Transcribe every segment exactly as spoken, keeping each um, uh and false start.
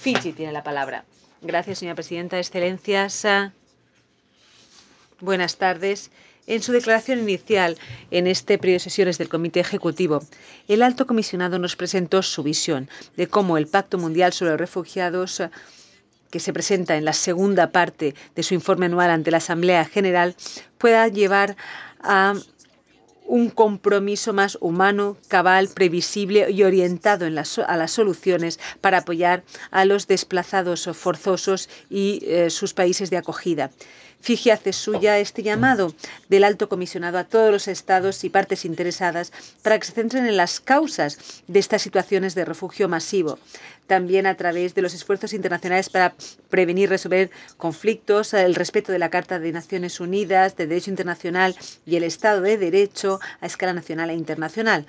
Fiji tiene la palabra. Gracias, señora presidenta. Excelencias, buenas tardes. En su declaración inicial en este periodo de sesiones del Comité Ejecutivo, el Alto Comisionado nos presentó su visión de cómo el Pacto Mundial sobre los Refugiados, que se presenta en la segunda parte de su informe anual ante la Asamblea General, pueda llevar a un compromiso más humano, cabal, previsible y orientado en las, a las soluciones para apoyar a los desplazados forzosos y eh, sus países de acogida. Fiji hace suya este llamado del Alto Comisionado a todos los Estados y partes interesadas para que se centren en las causas de estas situaciones de refugio masivo, también a través de los esfuerzos internacionales para prevenir y resolver conflictos, el respeto de la Carta de Naciones Unidas, del Derecho Internacional y el Estado de Derecho a escala nacional e internacional.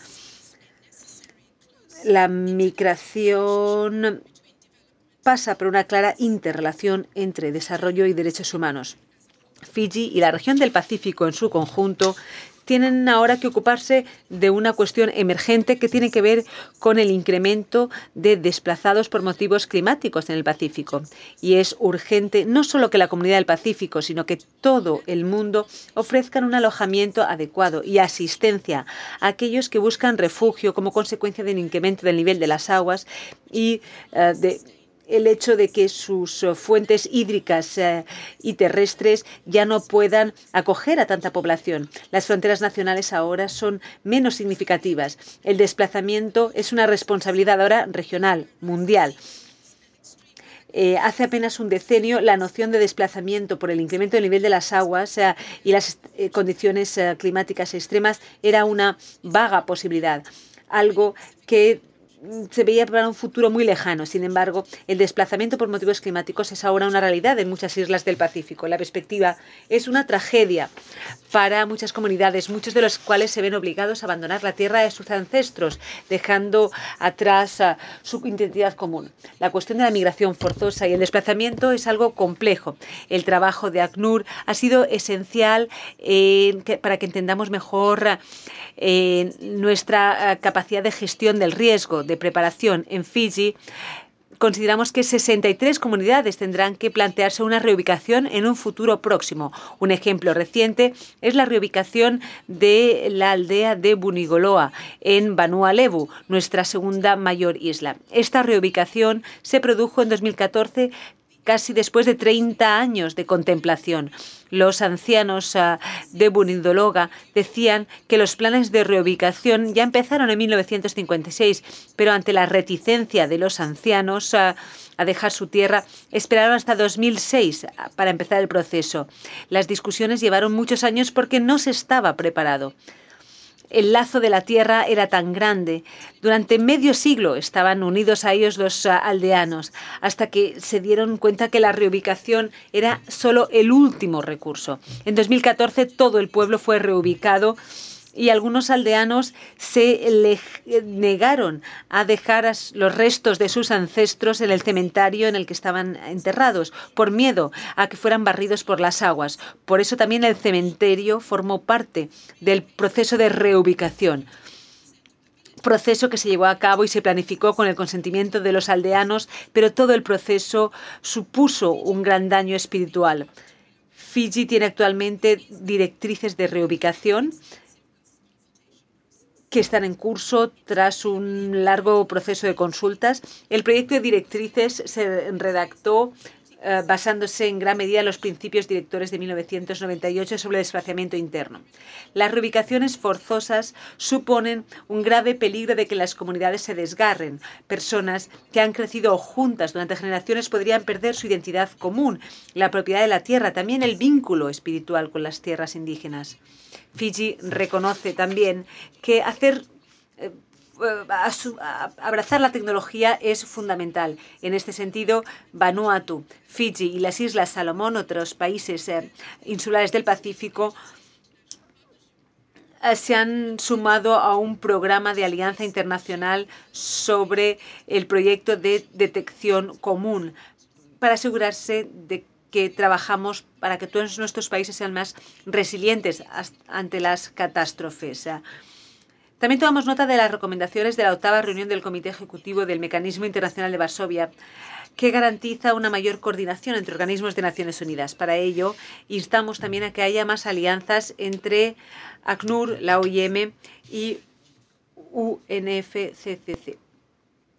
La migración pasa por una clara interrelación entre desarrollo y derechos humanos. Fiji y la región del Pacífico en su conjunto tienen ahora que ocuparse de una cuestión emergente que tiene que ver con el incremento de desplazados por motivos climáticos en el Pacífico. Y es urgente no solo que la comunidad del Pacífico, sino que todo el mundo ofrezcan un alojamiento adecuado y asistencia a aquellos que buscan refugio como consecuencia del incremento del nivel de las aguas y uh, de el hecho de que sus fuentes hídricas eh, y terrestres ya no puedan acoger a tanta población. Las fronteras nacionales ahora son menos significativas. El desplazamiento es una responsabilidad ahora regional, mundial. Eh, hace apenas un decenio, la noción de desplazamiento por el incremento del nivel de las aguas eh, y las eh, condiciones eh, climáticas extremas era una vaga posibilidad, algo que se veía para un futuro muy lejano. Sin embargo, el desplazamiento por motivos climáticos es ahora una realidad en muchas islas del Pacífico. La perspectiva es una tragedia para muchas comunidades, muchos de los cuales se ven obligados a abandonar la tierra de sus ancestros, dejando atrás uh, su identidad común. La cuestión de la migración forzosa y el desplazamiento es algo complejo. El trabajo de ACNUR ha sido esencial eh, que, para que entendamos mejor eh, nuestra uh, capacidad de gestión del riesgo, de preparación. En Fiji consideramos que sesenta y tres comunidades tendrán que plantearse una reubicación en un futuro próximo. Un ejemplo reciente es la reubicación de la aldea de Bunigoloa en Vanua Levu, nuestra segunda mayor isla. Esta reubicación se produjo en dos mil catorce, casi después de treinta años de contemplación. Los ancianos uh, de Bunigoloa decían que los planes de reubicación ya empezaron en mil novecientos cincuenta y seis, pero ante la reticencia de los ancianos uh, a dejar su tierra, esperaron hasta dos mil seis para empezar el proceso. Las discusiones llevaron muchos años porque no se estaba preparado. El lazo de la tierra era tan grande. Durante medio siglo estaban unidos a ellos los uh, aldeanos, hasta que se dieron cuenta que la reubicación era solo el último recurso. En dos mil catorce todo el pueblo fue reubicado y algunos aldeanos se le negaron a dejar los restos de sus ancestros en el cementerio en el que estaban enterrados, por miedo a que fueran barridos por las aguas. Por eso también el cementerio formó parte del proceso de reubicación. Proceso que se llevó a cabo y se planificó con el consentimiento de los aldeanos, pero todo el proceso supuso un gran daño espiritual. Fiji tiene actualmente directrices de reubicación que están en curso tras un largo proceso de consultas. El proyecto de directrices se redactó eh, basándose en gran medida en los principios directores de mil novecientos noventa y ocho sobre el desplazamiento interno. Las reubicaciones forzosas suponen un grave peligro de que las comunidades se desgarren. Personas que han crecido juntas durante generaciones podrían perder su identidad común, la propiedad de la tierra, también el vínculo espiritual con las tierras indígenas. Fiji reconoce también que hacer eh, a su, a abrazar la tecnología es fundamental. En este sentido, Vanuatu, Fiji y las Islas Salomón, otros países eh, insulares del Pacífico, eh, se han sumado a un programa de alianza internacional sobre el proyecto de detección común para asegurarse de que trabajamos para que todos nuestros países sean más resilientes ante las catástrofes. También tomamos nota de las recomendaciones de la octava reunión del Comité Ejecutivo del Mecanismo Internacional de Varsovia, que garantiza una mayor coordinación entre organismos de Naciones Unidas. Para ello, instamos también a que haya más alianzas entre ACNUR, la O I M y U N F C C C.